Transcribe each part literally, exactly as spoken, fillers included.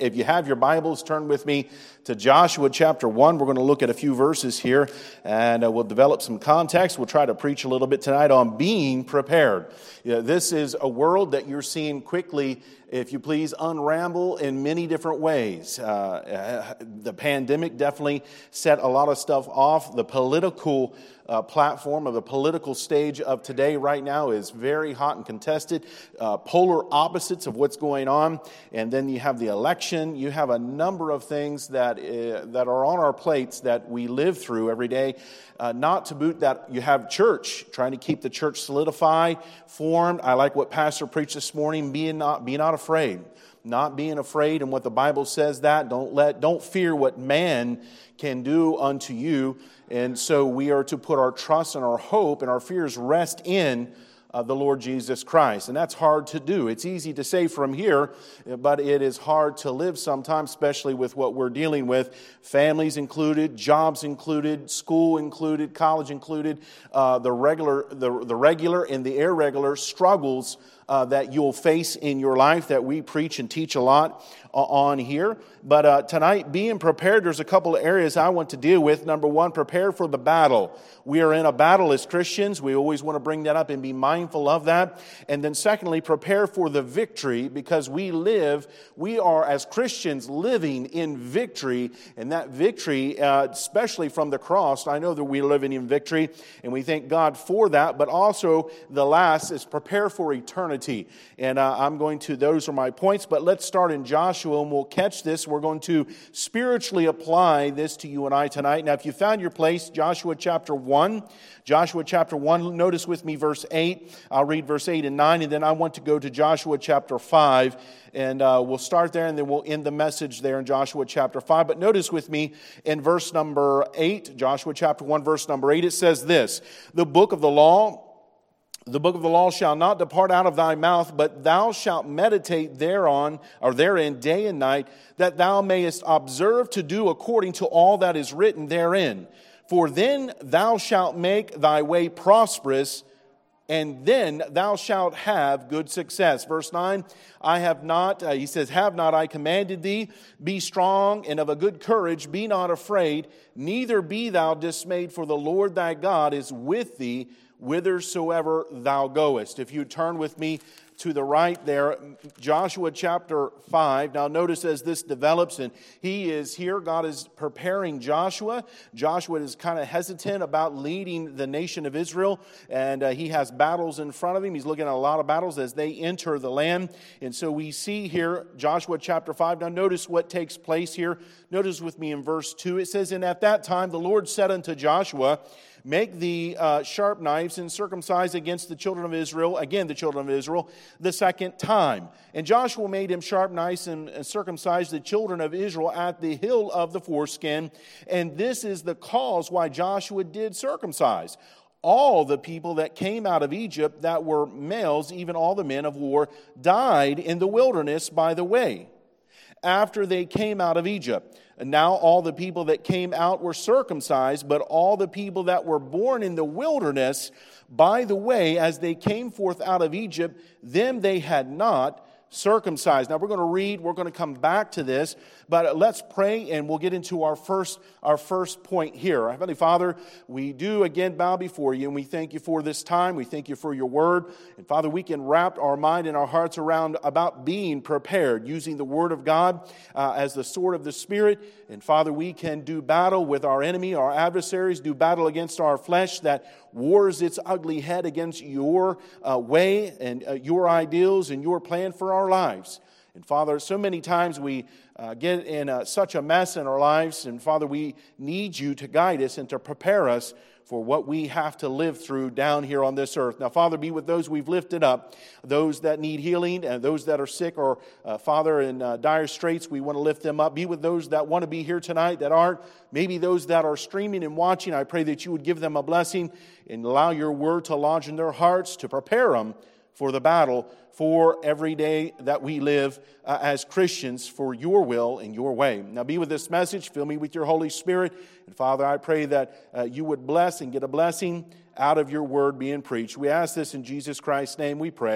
If you have your Bibles, turn with me to Joshua chapter one. We're going to look at a few verses here, and uh, we'll develop some context. We'll try to preach a little bit tonight on being prepared. You know, this is a world that you're seeing quickly, if you please, unravel in many different ways. Uh, the pandemic definitely set a lot of stuff off. The political uh, platform of the political stage of today right now is very hot and contested. Uh, polar opposites of what's going on. And then you have the election. You have a number of things that uh, that are on our plates that we live through every day. Uh, not to boot that you have church, trying to keep the church solidified, formed. I like what Pastor preached this morning, be not, be not afraid. Not being afraid, and what the Bible says that, don't let, don't fear what man can do unto you. And so we are to put our trust and our hope and our fears rest in Uh, the Lord Jesus Christ. And that's hard to do. It's easy to say from here, but it is hard to live sometimes, especially with what we're dealing with. Families included, jobs included, school included, college included, uh, the regular, the, the regular and the irregular struggles uh, that you'll face in your life that we preach and teach a lot on here. But uh, tonight, being prepared, there's a couple of areas I want to deal with. Number one, prepare for the battle. We are in a battle as Christians. We always want to bring that up and be mindful of that. And then secondly, prepare for the victory, because we live, we are as Christians living in victory. And that victory, uh, especially from the cross, I know that we're living in victory and we thank God for that. But also the last is prepare for eternity. And uh, I'm going to, those are my points. But let's start in Joshua and we'll catch this. We're going to spiritually apply this to you and I tonight. Now, if you found your place, Joshua chapter one. Joshua chapter one, notice with me verse eight. I'll read verse eight and nine, and then I want to go to Joshua chapter five. And uh, we'll start there, and then we'll end the message there in Joshua chapter five. But notice with me in verse number eight, Joshua chapter one, verse number eight, it says this: The book of the law The book of the law shall not depart out of thy mouth, but thou shalt meditate thereon, or therein day and night, that thou mayest observe to do according to all that is written therein. For then thou shalt make thy way prosperous, and then thou shalt have good success. Verse nine, I have not, uh, he says, have not I commanded thee, be strong and of a good courage, be not afraid, neither be thou dismayed, for the Lord thy God is with thee, whithersoever thou goest. If you turn with me to the right there, Joshua chapter five. Now notice as this develops, and he is here, God is preparing Joshua. Joshua is kind of hesitant about leading the nation of Israel, and uh, he has battles in front of him. He's looking at a lot of battles as they enter the land. And so we see here, Joshua chapter five. Now notice what takes place here. Notice with me in verse two, it says, And at that time the Lord said unto Joshua, Make thee uh, sharp knives and circumcise against the children of Israel, again the children of Israel, the second time. And Joshua made him sharp knives and, and circumcised the children of Israel at the hill of the foreskin. And this is the cause why Joshua did circumcise all the people that came out of Egypt that were males, even all the men of war, died in the wilderness by the way, after they came out of Egypt. And now all the people that came out were circumcised, but all the people that were born in the wilderness, by the way, as they came forth out of Egypt, them they had not circumcised. Now we're going to read, we're going to come back to this, but let's pray and we'll get into our first our first point here. Heavenly Father, we do again bow before you, and we thank you for this time. We thank you for your word. And Father, we can wrap our mind and our hearts around about being prepared, using the word of God uh, as the sword of the Spirit. And Father, we can do battle with our enemy, our adversaries, do battle against our flesh that wars its ugly head against your uh, way and uh, your ideals and your plan for our lives. And Father, so many times we uh, get in uh, such a mess in our lives, and Father, we need you to guide us and to prepare us for what we have to live through down here on this earth. Now, Father, be with those we've lifted up, those that need healing, and those that are sick or, uh, Father, in uh, dire straits, we want to lift them up. Be with those that want to be here tonight that aren't, maybe those that are streaming and watching. I pray that you would give them a blessing and allow your word to lodge in their hearts, to prepare them for the battle, for every day that we live uh, as Christians, for your will and your way. Now be with this message. Fill me with your Holy Spirit. And Father, I pray that uh, you would bless and get a blessing out of your word being preached. We ask this in Jesus Christ's name we pray.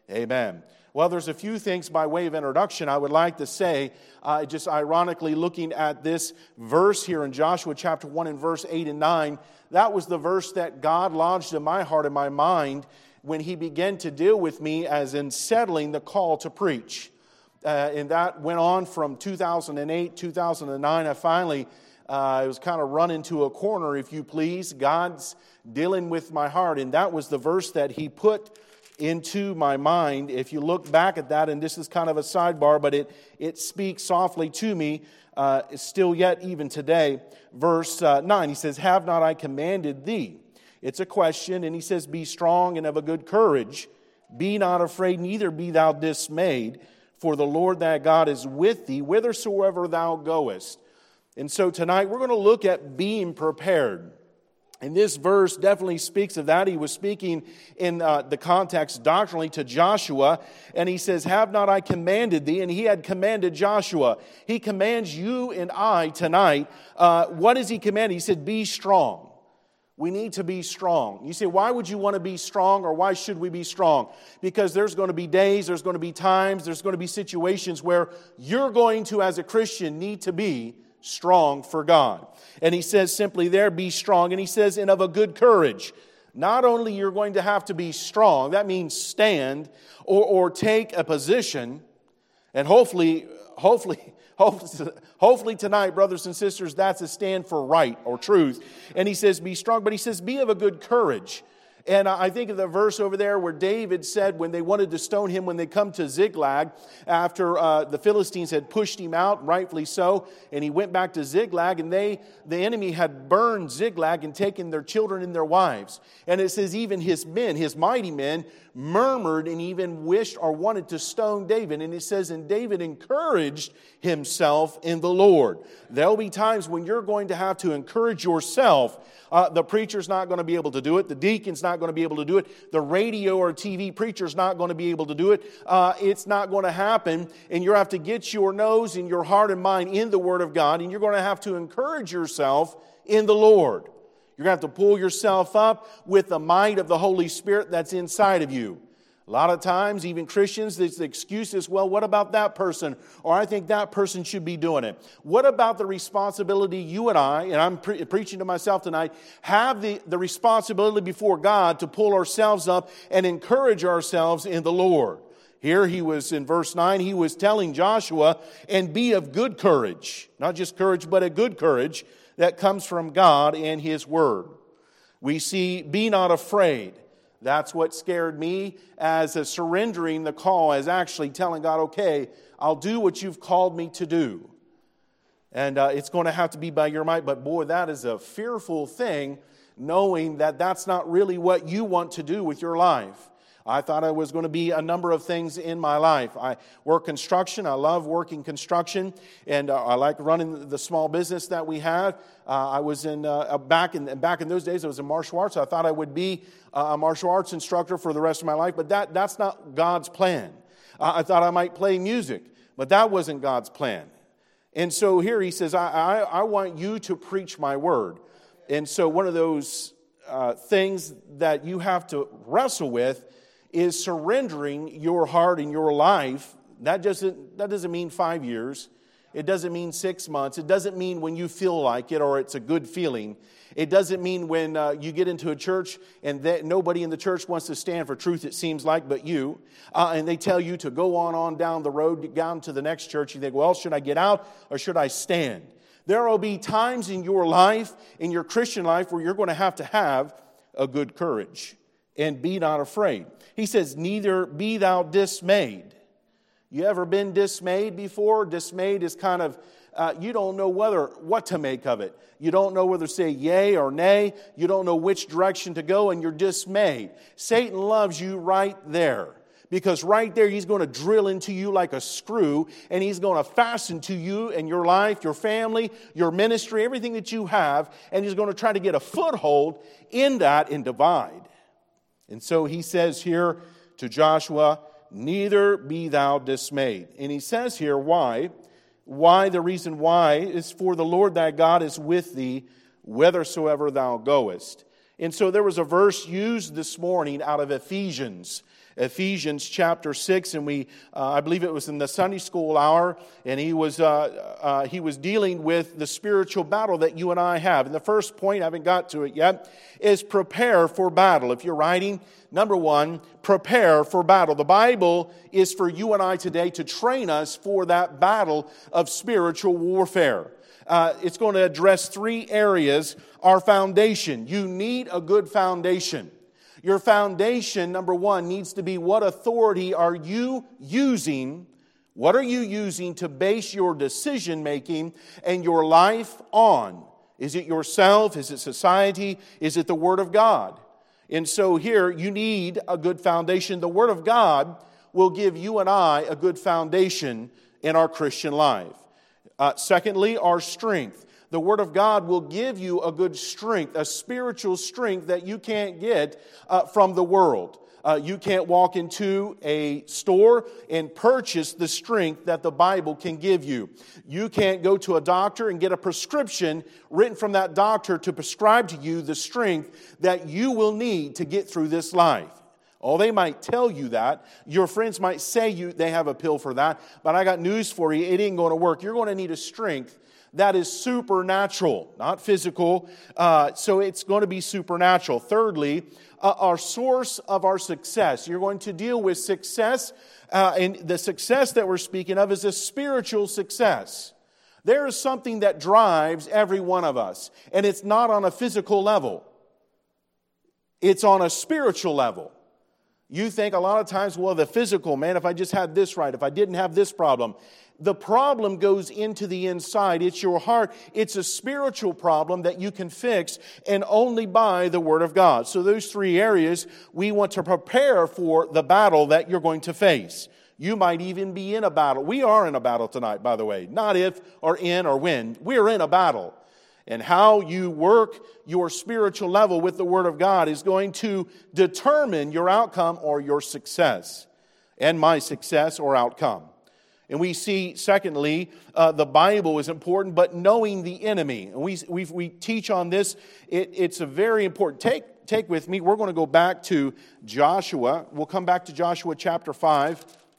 Amen. Well, there's a few things by way of introduction I would like to say, uh, just ironically looking at this verse here in Joshua chapter one and verse eight and nine. That was the verse that God lodged in my heart and my mind when He began to deal with me as in settling the call to preach. Uh, and that went on from two thousand eight, two thousand nine. I finally, uh, I was kind of run into a corner, if you please. God's dealing with my heart. And that was the verse that He put into my mind. If you look back at that, and this is kind of a sidebar, but it, it speaks softly to me, uh, still yet even today. Verse uh, nine, He says, "Have not I commanded thee?" It's a question, and He says, "Be strong and of a good courage. Be not afraid, neither be thou dismayed. For the Lord thy God is with thee, whithersoever thou goest." And so tonight we're going to look at being prepared. And this verse definitely speaks of that. He was speaking in uh, the context doctrinally to Joshua. And he says, "Have not I commanded thee?" And he had commanded Joshua. He commands you and I tonight. Uh, what does he command? He said, "Be strong." We need to be strong. You say, why would you want to be strong, or why should we be strong? Because there's going to be days, there's going to be times, there's going to be situations where you're going to, as a Christian, need to be strong for God. And he says simply there, be strong. And he says, and of a good courage. Not only you're going to have to be strong, that means stand or, or take a position, and hopefully, hopefully, Hopefully tonight, brothers and sisters, that's a stand for right or truth. And he says, be strong, but he says, be of a good courage. And I think of the verse over there where David said when they wanted to stone him, when they come to Ziklag, after uh, the Philistines had pushed him out, rightfully so, and he went back to Ziklag, and they, the enemy had burned Ziklag and taken their children and their wives. And it says even his men, his mighty men, murmured and even wished or wanted to stone David. And it says, and David encouraged himself in the Lord. There'll be times when you're going to have to encourage yourself. Uh, the preacher's not going to be able to do it. The deacon's not going to be able to do it. The radio or T V preacher's not going to be able to do it. Uh, it's not going to happen. And you have to get your nose and your heart and mind in the Word of God. And you're going to have to encourage yourself in the Lord. You're going to have to pull yourself up with the might of the Holy Spirit that's inside of you. A lot of times, even Christians, the excuse is, well, what about that person? Or I think that person should be doing it. What about the responsibility you and I, and I'm pre- preaching to myself tonight, have the, the responsibility before God to pull ourselves up and encourage ourselves in the Lord. Here he was in verse nine, he was telling Joshua, and be of good courage. Not just courage, but a good courage that comes from God and His Word. We see, be not afraid. That's what scared me, as a surrendering the call, as actually telling God, okay, I'll do what you've called me to do. And uh, it's going to have to be by your might. But boy, that is a fearful thing, knowing that that's not really what you want to do with your life. I thought I was going to be a number of things in my life. I work construction. I love working construction, and uh, I like running the small business that we have. Uh, I was in uh, back in back in those days. I was in martial arts. I thought I would be a martial arts instructor for the rest of my life, but that that's not God's plan. Uh, I thought I might play music, but that wasn't God's plan. And so here he says, I I, I want you to preach my word. And so one of those uh, things that you have to wrestle with is surrendering your heart and your life. That doesn't, that doesn't mean five years. It doesn't mean six months. It doesn't mean when you feel like it or it's a good feeling. It doesn't mean when uh, you get into a church and that nobody in the church wants to stand for truth, it seems like, but you. Uh, and they tell you to go on, on down the road, down to the next church. You think, well, should I get out or should I stand? There will be times in your life, in your Christian life, where you're going to have to have a good courage. And be not afraid. He says, neither be thou dismayed. You ever been dismayed before? Dismayed is kind of, uh, you don't know whether what to make of it. You don't know whether to say yay or nay. You don't know which direction to go, and you're dismayed. Satan loves you right there. Because right there, he's going to drill into you like a screw, and he's going to fasten to you and your life, your family, your ministry, everything that you have, and he's going to try to get a foothold in that and divide. And so he says here to Joshua, neither be thou dismayed. And he says here why. Why, the reason why is for the Lord thy God is with thee whithersoever thou goest. And so there was a verse used this morning out of Ephesians. Ephesians chapter six, and we, uh, I believe it was in the Sunday school hour, and he was uh, uh, he was dealing with the spiritual battle that you and I have. And the first point, I haven't got to it yet, is prepare for battle. If you're writing, number one, prepare for battle. The Bible is for you and I today to train us for that battle of spiritual warfare. Uh, it's going to address three areas. Our foundation. You need a good foundation. Your foundation, number one, needs to be what authority are you using? What are you using to base your decision making and your life on? Is it yourself? Is it society? Is it the Word of God? And so here, you need a good foundation. The Word of God will give you and I a good foundation in our Christian life. Uh, secondly, our strength. The Word of God will give you a good strength, a spiritual strength that you can't get uh, from the world. Uh, you can't walk into a store and purchase the strength that the Bible can give you. You can't go to a doctor and get a prescription written from that doctor to prescribe to you the strength that you will need to get through this life. Oh, they might tell you that. Your friends might say you they have a pill for that. But I got news for you. It ain't going to work. You're going to need a strength that is supernatural, not physical. Uh, so it's going to be supernatural. Thirdly, uh, our source of our success. You're going to deal with success. Uh, and the success that we're speaking of is a spiritual success. There is something that drives every one of us. And it's not on a physical level. It's on a spiritual level. You think a lot of times, well, the physical, man, if I just had this right, if I didn't have this problem. The problem goes into the inside. It's your heart. It's a spiritual problem that you can fix, and only by the Word of God. So those three areas, we want to prepare for the battle that you're going to face. You might even be in a battle. We are in a battle tonight, by the way. Not if or in or when. We're in a battle. And how you work your spiritual level with the Word of God is going to determine your outcome or your success, and my success or outcome. And we see, secondly, uh, the Bible is important, but knowing the enemy. And we we we teach on this. It, it's a very important. Take take with me. We're going to go back to Joshua. We'll come back to Joshua chapter five.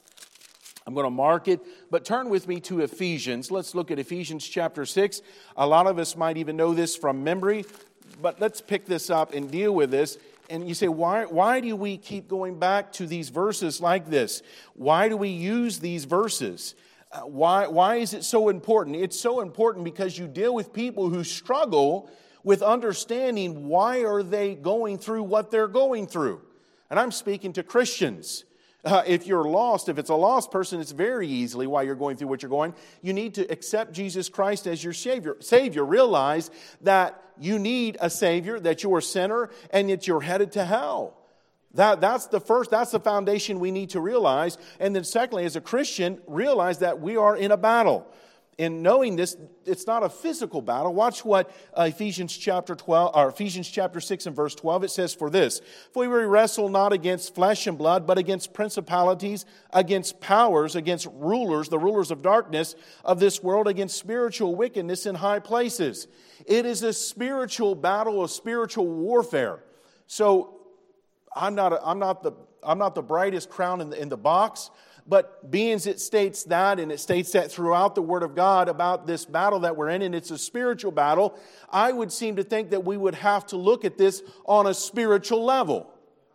I'm going to mark it, but turn with me to Ephesians. Let's look at Ephesians chapter six. A lot of us might even know this from memory, but let's pick this up and deal with this. And you say, why, why do we keep going back to these verses like this? Why do we use these verses? Uh, why, why is it so important? It's so important because you deal with people who struggle with understanding why are they going through what they're going through. And I'm speaking to Christians. Uh, if you're lost, if it's a lost person, it's very easily why you're going through what you're going. You need to accept Jesus Christ as your Savior. Savior. Realize that you need a Savior, that you're a sinner, and that you're headed to hell. That, that's the first, that's the foundation we need to realize. And then secondly, as a Christian, realize that we are in a battle. In knowing this, it's not a physical battle. Watch what uh, Ephesians chapter twelve, or Ephesians chapter six and verse twelve, it says, "For this, for we wrestle not against flesh and blood, but against principalities, against powers, against rulers, the rulers of darkness of this world, against spiritual wickedness in high places." It is a spiritual battle, a spiritual warfare. So I'm not, a, I'm not the, I'm not the brightest crown in the, in the box. But being as it states that, and it states that throughout the Word of God about this battle that we're in, and it's a spiritual battle, I would seem to think that we would have to look at this on a spiritual level.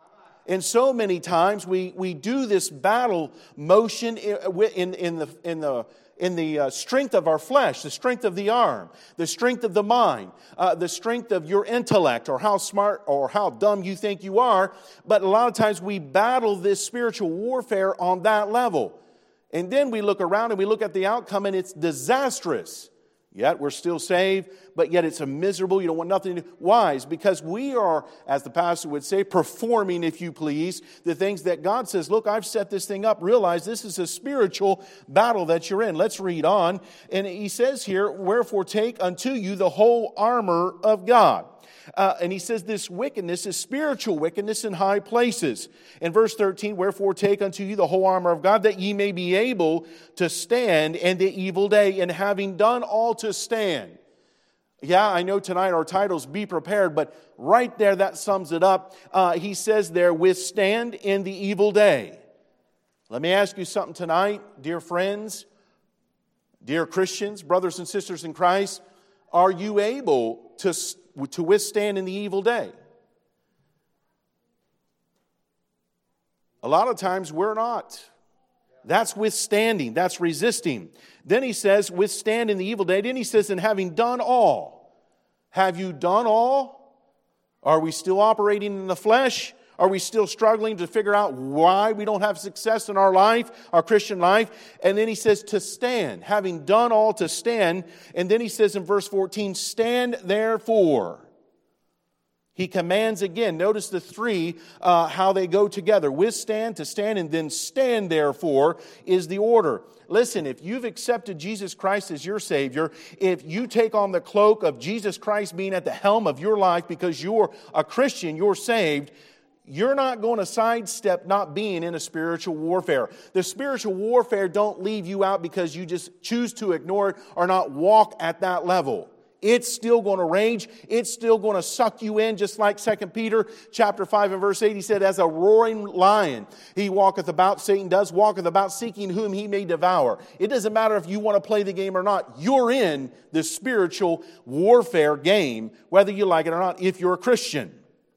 And so many times we, we do this battle motion in, in the in the in the uh, strength of our flesh, the strength of the arm, the strength of the mind, uh, the strength of your intellect, or how smart or how dumb you think you are. But a lot of times we battle this spiritual warfare on that level. And then we look around and we look at the outcome and it's disastrous. Yet we're still saved, but yet it's a miserable, you don't want nothing to do. Why? It's because we are, as the pastor would say, performing, if you please, the things that God says, look, I've set this thing up. Realize this is a spiritual battle that you're in. Let's read on. And he says here, "Wherefore take unto you the whole armor of God." Uh, and he says this wickedness is spiritual wickedness in high places. In verse thirteen, "Wherefore take unto you the whole armor of God, that ye may be able to stand in the evil day, and having done all to stand." Yeah, I know tonight our title's Be Prepared, but right there that sums it up. Uh, he says there, withstand in the evil day. Let me ask you something tonight, dear friends, dear Christians, brothers and sisters in Christ. Are you able to, to withstand in the evil day? A lot of times we're not. That's withstanding. That's resisting. Then he says, withstand in the evil day. Then he says, and having done all. Have you done all? Are we still operating in the flesh? Are we still struggling to figure out why we don't have success in our life, our Christian life? And then he says to stand. Having done all, to stand. And then he says in verse fourteen, stand therefore. He commands again. Notice the three, uh, how they go together. Withstand, to stand, and then stand therefore is the order. Listen, if you've accepted Jesus Christ as your Savior, if you take on the cloak of Jesus Christ being at the helm of your life because you're a Christian, you're saved, you're not going to sidestep not being in a spiritual warfare. The spiritual warfare don't leave you out because you just choose to ignore it or not walk at that level. It's still going to rage. It's still going to suck you in, just like Second Peter chapter five and verse eight. He said, as a roaring lion, he walketh about, Satan does, walketh about seeking whom he may devour. It doesn't matter if you want to play the game or not. You're in the spiritual warfare game, whether you like it or not, if you're a Christian.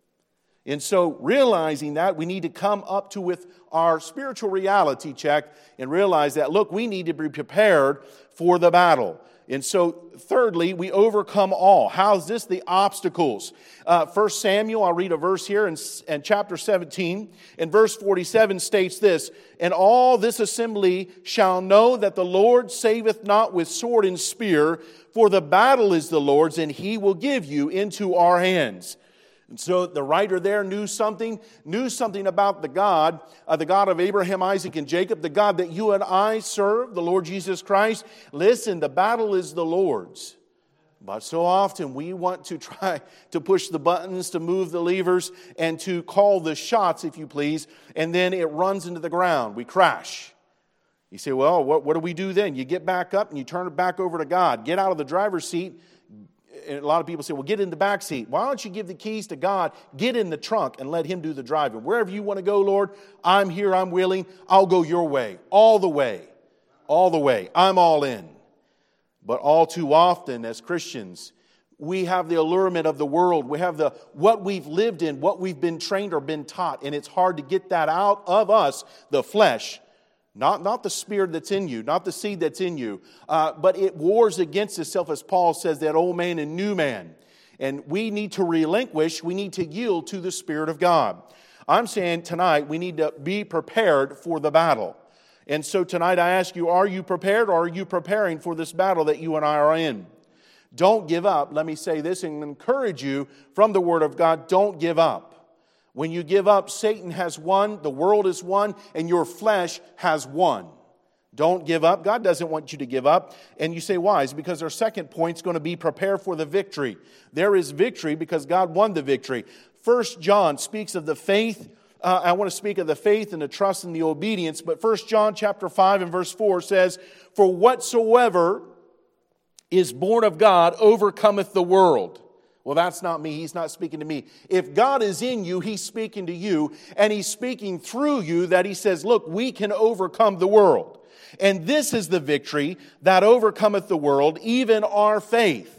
And so realizing that, we need to come up to with our spiritual reality check and realize that, look, we need to be prepared for the battle. And so, thirdly, we overcome all. How's this? The obstacles. Uh, First Samuel, I'll read a verse here in, in chapter seventeen. And verse forty-seven states this, and all this assembly shall know that the Lord saveth not with sword and spear, for the battle is the Lord's, and he will give you into our hands. And so the writer there knew something, knew something about the God, uh, the God of Abraham, Isaac, and Jacob, the God that you and I serve, the Lord Jesus Christ. Listen, the battle is the Lord's. But so often we want to try to push the buttons, to move the levers, and to call the shots, if you please, and then it runs into the ground. We crash. You say, well, what, what do we do then? You get back up and you turn it back over to God. Get out of the driver's seat. And a lot of people say, well, get in the back seat. Why don't you give the keys to God? Get in the trunk and let him do the driving. Wherever you want to go, Lord, I'm here, I'm willing. I'll go your way, all the way, all the way. I'm all in. But all too often as Christians, we have the allurement of the world. We have the what we've lived in, what we've been trained or been taught. And it's hard to get that out of us, the flesh. Not, not the spirit that's in you, not the seed that's in you, uh, but it wars against itself, as Paul says, that old man and new man. And we need to relinquish, we need to yield to the Spirit of God. I'm saying tonight we need to be prepared for the battle. And so tonight I ask you, are you prepared or are you preparing for this battle that you and I are in? Don't give up. Let me say this and encourage you from the Word of God, don't give up. When you give up, Satan has won, the world has won, and your flesh has won. Don't give up. God doesn't want you to give up. And you say, why? It's because our second point is going to be prepare for the victory. There is victory because God won the victory. First John speaks of the faith. Uh, I want to speak of the faith and the trust and the obedience. But First John chapter five and verse four says, for whatsoever is born of God overcometh the world. Well, that's not me. He's not speaking to me. If God is in you, He's speaking to you, and He's speaking through you that He says, look, we can overcome the world. And this is the victory that overcometh the world, even our faith.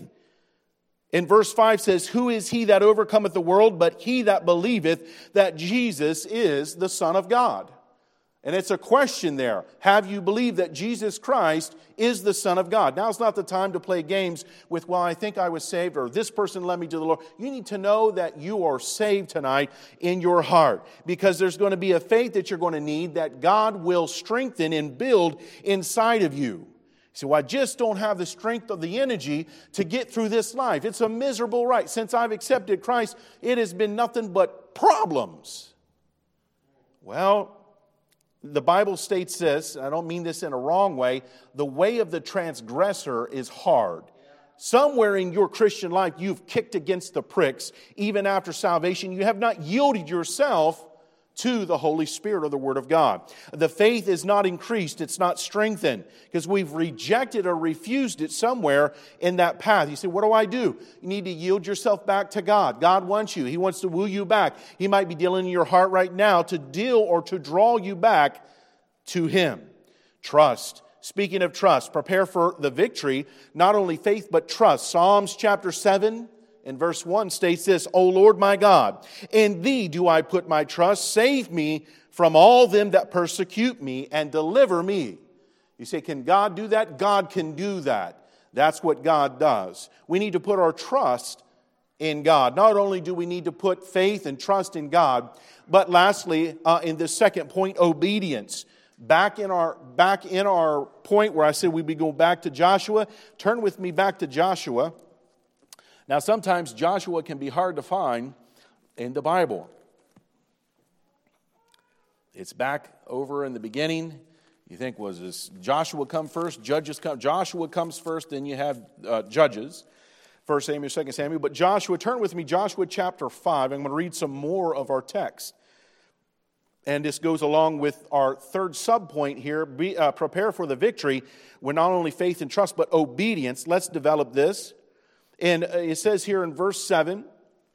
In verse five says, who is he that overcometh the world, but he that believeth that Jesus is the Son of God? And it's a question there. Have you believed that Jesus Christ is the Son of God? Now's not the time to play games with, well, I think I was saved, or this person led me to the Lord. You need to know that you are saved tonight in your heart, because there's going to be a faith that you're going to need that God will strengthen and build inside of you. You say, well, I just don't have the strength of the energy to get through this life. It's a miserable ride. Since I've accepted Christ, it has been nothing but problems. Well, the Bible states this, I don't mean this in a wrong way, the way of the transgressor is hard. Somewhere in your Christian life, you've kicked against the pricks, even after salvation. You have not yielded yourself to the Holy Spirit or the Word of God. The faith is not increased, it's not strengthened, because we've rejected or refused it somewhere in that path. You say, what do I do? You need to yield yourself back to God. God wants you. He wants to woo you back. He might be dealing in your heart right now to deal or to draw you back to Him. Trust. Speaking of trust, prepare for the victory, not only faith but trust. Psalms chapter seven and verse one states this, O Lord my God, in Thee do I put my trust. Save me from all them that persecute me and deliver me. You say, can God do that? God can do that. That's what God does. We need to put our trust in God. Not only do we need to put faith and trust in God, but lastly, uh, in this second point, obedience. Back in our back in our point where I said we'd be going back to Joshua, turn with me back to Joshua. Now, sometimes Joshua can be hard to find in the Bible. It's back over in the beginning. You think, was this Joshua come first? Judges come. Joshua comes first, then you have uh, Judges. First Samuel, Second Samuel. But Joshua, turn with me, Joshua chapter five. I'm going to read some more of our text. And this goes along with our third subpoint here. Be, uh, prepare for the victory with not only faith and trust, but obedience. Let's develop this. And it says here in verse seven,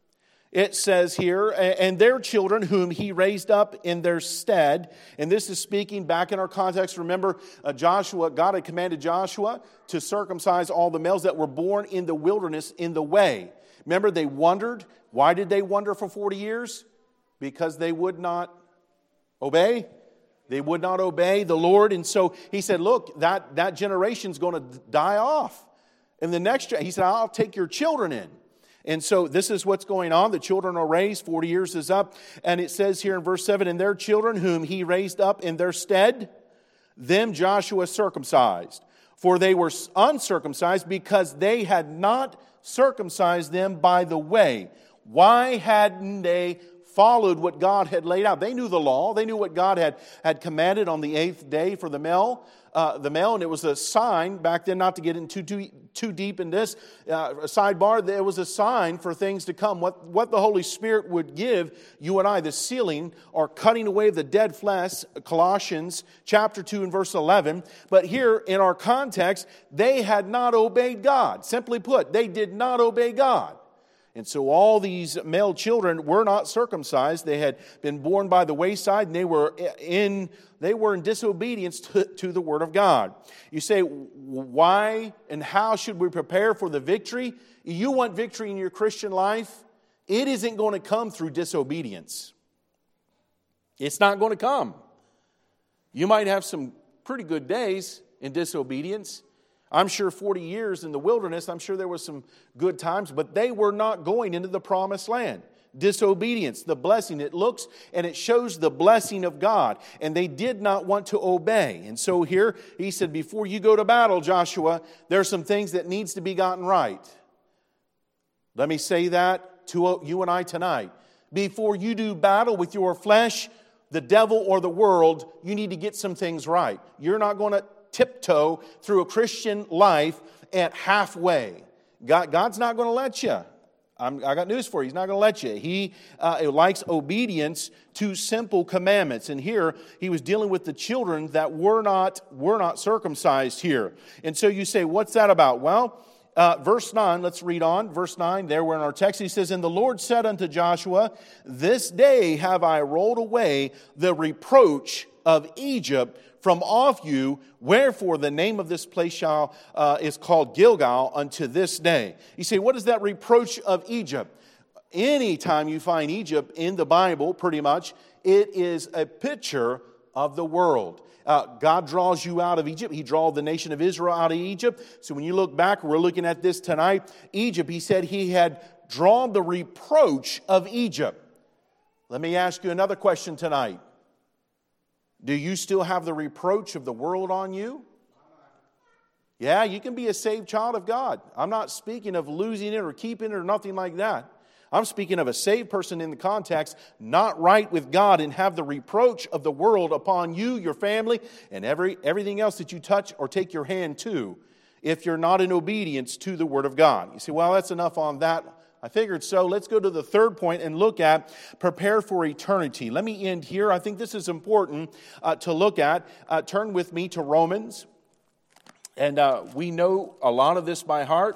it says here, and their children whom he raised up in their stead. And this is speaking back in our context. Remember, uh, Joshua, God had commanded Joshua to circumcise all the males that were born in the wilderness in the way. Remember, they wandered. Why did they wander for forty years? Because they would not obey. They would not obey the Lord. And so he said, look, that, that generation's going to die off. And the next, he said, I'll take your children in. And so this is what's going on. The children are raised. forty years is up. And it says here in verse seven, and their children whom he raised up in their stead, them Joshua circumcised. For they were uncircumcised because they had not circumcised them by the way. Why hadn't they followed what God had laid out? They knew the law. They knew what God had, had commanded on the eighth day for the male. Uh, the male, and it was a sign back then, not to get into too, too deep in this, uh, a sidebar, there was a sign for things to come, what, what the Holy Spirit would give you and I, the sealing or cutting away of the dead flesh, Colossians chapter two and verse eleven. But here in our context, they had not obeyed God. Simply put, they did not obey God. And so all these male children were not circumcised. They had been born by the wayside, and they were in they were in disobedience to, to the Word of God. You say, why and how should we prepare for the victory? You want victory in your Christian life? It isn't going to come through disobedience. It's not going to come. You might have some pretty good days in disobedience. I'm sure forty years in the wilderness, I'm sure there was some good times, but they were not going into the promised land. Disobedience, the blessing, it looks and it shows the blessing of God, and they did not want to obey. And so here he said, before you go to battle, Joshua, there are some things that needs to be gotten right. Let me say that to you and I tonight. Before you do battle with your flesh, the devil or the world, you need to get some things right. You're not going to tiptoe through a Christian life at halfway. God, God's not going to let you. I'm, I got news for you. He's not going to let you. He uh, likes obedience to simple commandments. And here, he was dealing with the children that were not, were not circumcised here. And so you say, what's that about? Well, uh, verse nine, let's read on. Verse nine, there we're in our text. He says, and the Lord said unto Joshua, this day have I rolled away the reproach of Egypt from off you, wherefore the name of this place shall uh, is called Gilgal unto this day. You say, what is that reproach of Egypt? Anytime you find Egypt in the Bible, pretty much, it is a picture of the world. Uh, God draws you out of Egypt. He draws the nation of Israel out of Egypt. So when you look back, we're looking at this tonight. Egypt, he said he had drawn the reproach of Egypt. Let me ask you another question tonight. Do you still have the reproach of the world on you? Yeah, you can be a saved child of God. I'm not speaking of losing it or keeping it or nothing like that. I'm speaking of a saved person in the context, not right with God, and have the reproach of the world upon you, your family, and every everything else that you touch or take your hand to, if you're not in obedience to the Word of God. You say, well, that's enough on that I figured so. Let's go to the third point and look at prepare for eternity. Let me end here. I think this is important uh, to look at. Uh, turn with me to Romans. And uh, we know a lot of this by heart.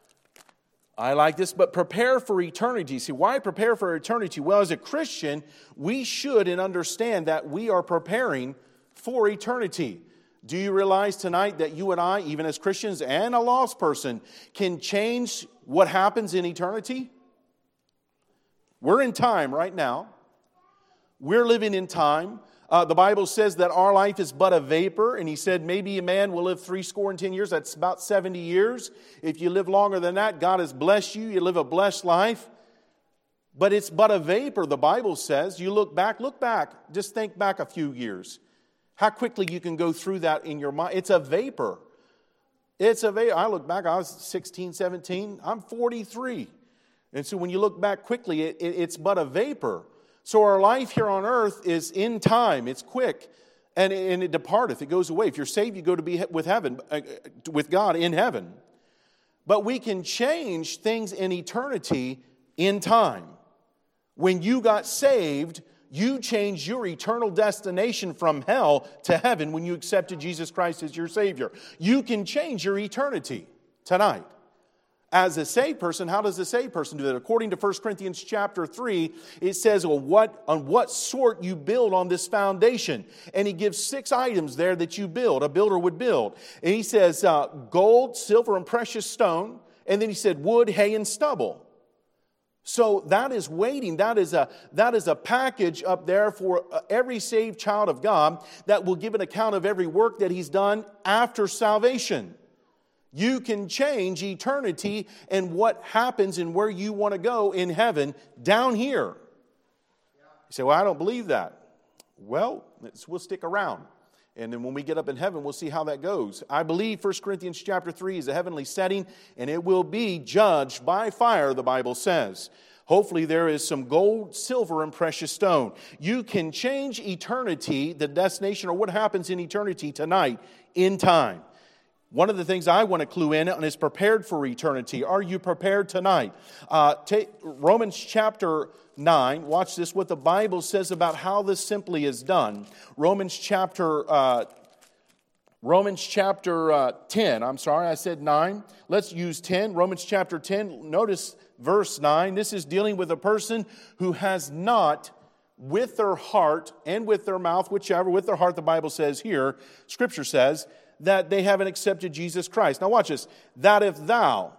I like this, but prepare for eternity. See, why prepare for eternity? Well, as a Christian, we should and understand that we are preparing for eternity. Do you realize tonight that you and I, even as Christians and a lost person, can change what happens in eternity? We're in time right now. We're living in time. Uh, the Bible says that our life is but a vapor, and he said maybe a man will live three score and ten years. That's about seventy years. If you live longer than that, God has blessed you. You live a blessed life. But it's but a vapor, the Bible says. You look back, look back. Just think back a few years. How quickly you can go through that in your mind. It's a vapor. It's a vapor. I look back, I was sixteen, seventeen. I'm forty-three. And so when you look back quickly, it, it, it's but a vapor. So our life here on earth is in time. It's quick. And, and it departeth. It goes away. If you're saved, you go to be with heaven, uh, with God in heaven. But we can change things in eternity in time. When you got saved, you changed your eternal destination from hell to heaven when you accepted Jesus Christ as your Savior. You can change your eternity tonight. As a saved person, how does a saved person do that? According to First Corinthians chapter three, it says well, what, on what sort you build on this foundation. And he gives six items there that you build, a builder would build. And he says uh, gold, silver, and precious stone. And then he said wood, hay, and stubble. So that is waiting. That is a, that is a package up there for every saved child of God that will give an account of every work that he's done after salvation. You can change eternity and what happens and where you want to go in heaven down here. You say, well, I don't believe that. Well, we'll stick around. And then when we get up in heaven, we'll see how that goes. I believe First Corinthians chapter three is a heavenly setting, and it will be judged by fire, the Bible says. Hopefully there is some gold, silver, and precious stone. You can change eternity, the destination, or what happens in eternity tonight in time. One of the things I want to clue in on is prepared for eternity. Are you prepared tonight? Uh, take Romans chapter nine. Watch this, what the Bible says about how this simply is done. Romans chapter uh, Romans chapter uh, ten. I'm sorry, I said nine. Let's use ten. Romans chapter ten. Notice verse nine. This is dealing with a person who has not with their heart and with their mouth, whichever, with their heart, the Bible says here, Scripture says, that they haven't accepted Jesus Christ. Now watch this. That if thou,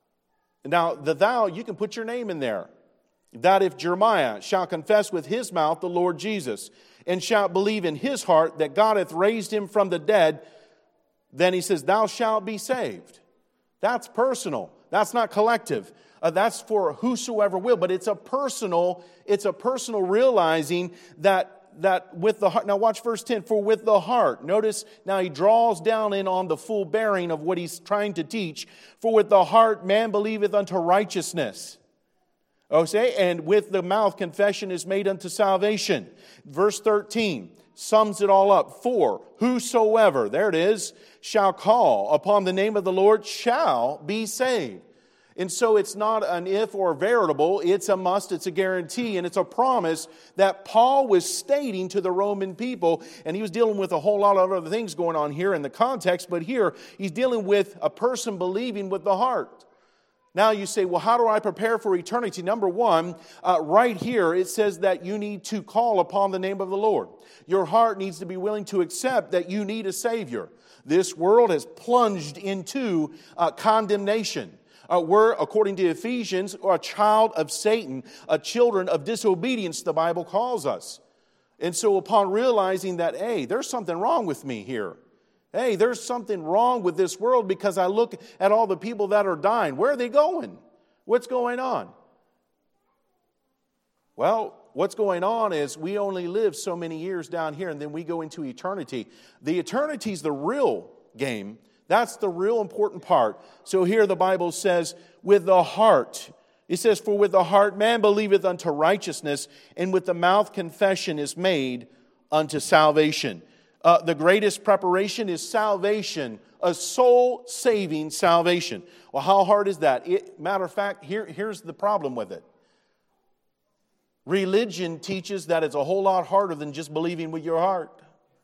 now the thou, you can put your name in there. That if Jeremiah shall confess with his mouth the Lord Jesus, and shall believe in his heart that God hath raised him from the dead, then he says, thou shalt be saved. That's personal. That's not collective. Uh, that's for whosoever will. But it's a personal, it's a personal realizing that that with the heart, now watch verse ten, for with the heart, notice now he draws down in on the full bearing of what he's trying to teach. For with the heart man believeth unto righteousness. Okay, and with the mouth confession is made unto salvation. Verse thirteen sums it all up. For whosoever, there it is, shall call upon the name of the Lord shall be saved. And so it's not an if or veritable, it's a must, it's a guarantee, and it's a promise that Paul was stating to the Roman people, and he was dealing with a whole lot of other things going on here in the context, but here he's dealing with a person believing with the heart. Now you say, well, how do I prepare for eternity? Number one, uh, right here it says that you need to call upon the name of the Lord. Your heart needs to be willing to accept that you need a Savior. This world has plunged into uh, condemnation. Uh, we're, according to Ephesians, a child of Satan, a children of disobedience, the Bible calls us. And so upon realizing that, hey, there's something wrong with me here. Hey, there's something wrong with this world because I look at all the people that are dying. Where are they going? What's going on? Well, what's going on is we only live so many years down here and then we go into eternity. The eternity's the real game. That's the real important part. So here the Bible says, with the heart. It says, for with the heart man believeth unto righteousness, and with the mouth confession is made unto salvation. Uh, the greatest preparation is salvation, a soul-saving salvation. Well, how hard is that? It, matter of fact, here, here's the problem with it. Religion teaches that it's a whole lot harder than just believing with your heart.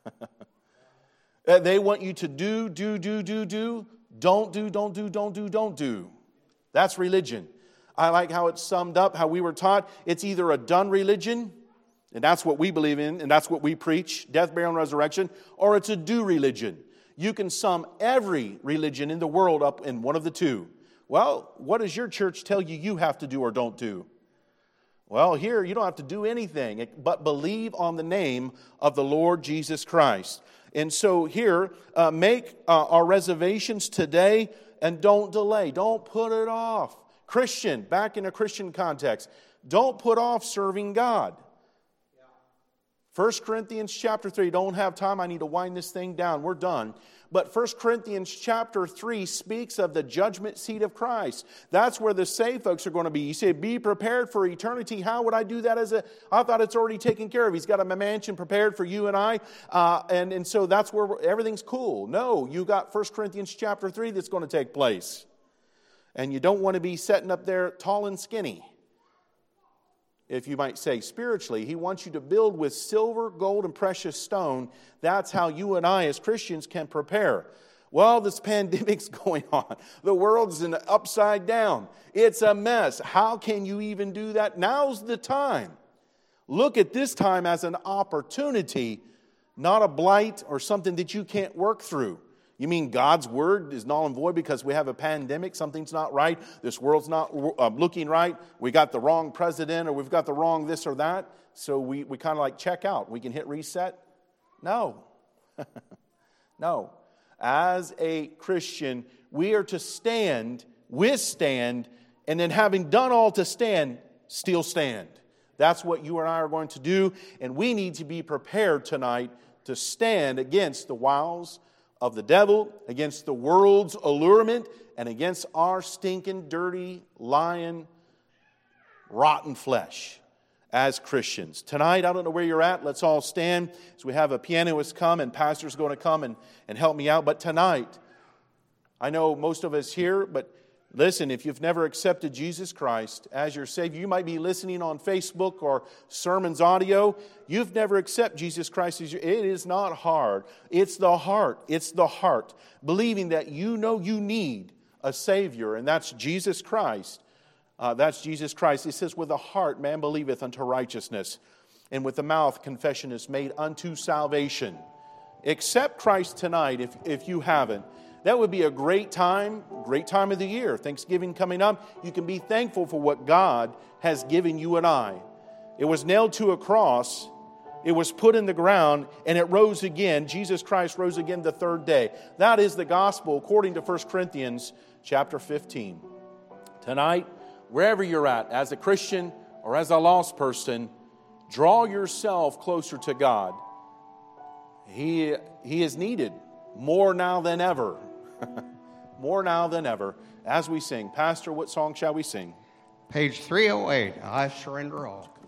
They want you to do, do, do, do, do. Don't do, don't do, don't do, don't do. That's religion. I like how it's summed up, how we were taught. It's either a done religion, and that's what we believe in, and that's what we preach, death, burial, and resurrection, or it's a do religion. You can sum every religion in the world up in one of the two. Well, what does your church tell you you have to do or don't do? Well, here you don't have to do anything but believe on the name of the Lord Jesus Christ. And so here, uh, make uh, our reservations today and don't delay. Don't put it off. Christian, back in a Christian context, don't put off serving God. First Corinthians chapter three, don't have time, I need to wind this thing down, we're done. But First Corinthians chapter three speaks of the judgment seat of Christ. That's where the saved folks are going to be. You say, be prepared for eternity. How would I do that as a, I thought it's already taken care of. He's got a mansion prepared for you and I. Uh, and, and so that's where everything's cool. No, you got First Corinthians chapter three that's going to take place. And you don't want to be sitting up there tall and skinny. If you might say spiritually, He wants you to build with silver, gold, and precious stone. That's how you and I as Christians can prepare. Well, this pandemic's going on. The world's in upside down. It's a mess. How can you even do that? Now's the time. Look at this time as an opportunity, not a blight or something that you can't work through. You mean God's word is null and void because we have a pandemic, something's not right, this world's not uh, looking right, we got the wrong president or we've got the wrong this or that, so we, we kind of like check out. We can hit reset? No. No. As a Christian, we are to stand, withstand, and then having done all to stand, still stand. That's what you and I are going to do, and we need to be prepared tonight to stand against the wiles of the devil, against the world's allurement, and against our stinking, dirty, lying, rotten flesh as Christians. Tonight, I don't know where you're at. Let's all stand as we have a pianist come and pastor's going to come and, and help me out. But tonight, I know most of us here, but listen, if you've never accepted Jesus Christ as your Savior, you might be listening on Facebook or sermons audio. You've never accepted Jesus Christ as your... It is not hard. It's the heart. It's the heart. Believing that you know you need a Savior, and that's Jesus Christ. Uh, that's Jesus Christ. It says, with the heart man believeth unto righteousness, and with the mouth confession is made unto salvation. Accept Christ tonight if, if you haven't. That would be a great time, great time of the year. Thanksgiving coming up. You can be thankful for what God has given you and I. It was nailed to a cross. It was put in the ground, and it rose again. Jesus Christ rose again the third day. That is the gospel according to First Corinthians chapter fifteen. Tonight, wherever you're at, as a Christian or as a lost person, draw yourself closer to God. He, he is needed more now than ever. More now than ever. As we sing. Pastor, what song shall we sing? Page three oh eight, I Surrender All.